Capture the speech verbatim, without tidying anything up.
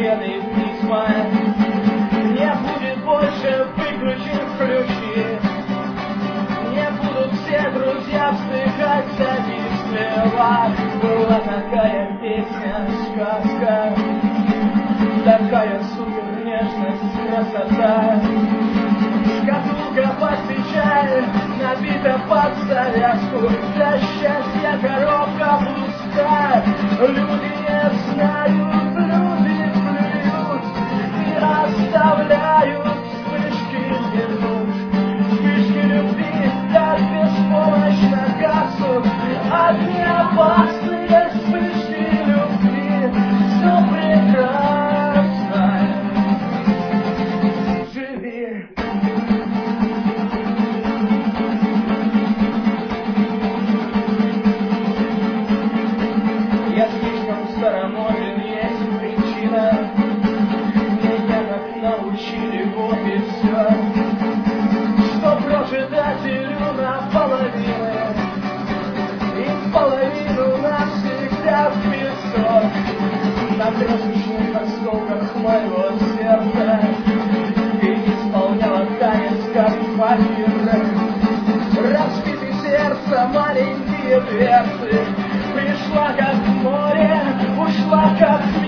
неизменные письма. Не будет больше выключен ключи. Не будут все друзья вздыхать завистливо. Была такая песня, сказка, такая супер нежность, красота. Шкатулка под печаль набита под завязку. Для счастья коробка пуста. Люди не знают, люди плюют и оставляют вспышки минут. Вспышки любви так беспомощно гаснут. Одни опасные вспышки любви. Все прекрасно. Живи. Я слишком старомоден, есть причина. Меня так научили, вот и все. Что прожито делю наполовину, и половину навсегда в песок. На крошечных осколках моего сердца ты исполняла танец, как факир. Разбиты сердца маленькие дверцы. Пришла как море, ушла как